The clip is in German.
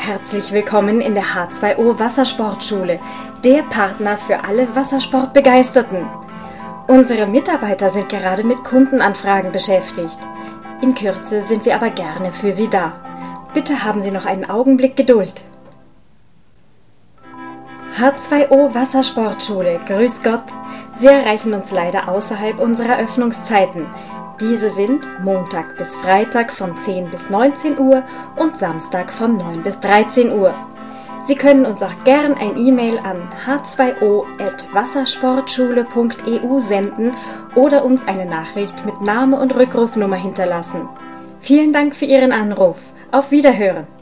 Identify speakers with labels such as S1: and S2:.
S1: Herzlich willkommen in der H2O Wassersportschule, der Partner für alle Wassersportbegeisterten. Unsere Mitarbeiter sind gerade mit Kundenanfragen beschäftigt. In Kürze sind wir aber gerne für Sie da. Bitte haben Sie noch einen Augenblick Geduld. H2O Wassersportschule, grüß Gott. Sie erreichen uns leider außerhalb unserer Öffnungszeiten. Diese sind Montag bis Freitag von 10 bis 19 Uhr und Samstag von 9 bis 13 Uhr. Sie können uns auch gern ein E-Mail an h2o@wassersportschule.eu senden oder uns eine Nachricht mit Name und Rückrufnummer hinterlassen. Vielen Dank für Ihren Anruf. Auf Wiederhören!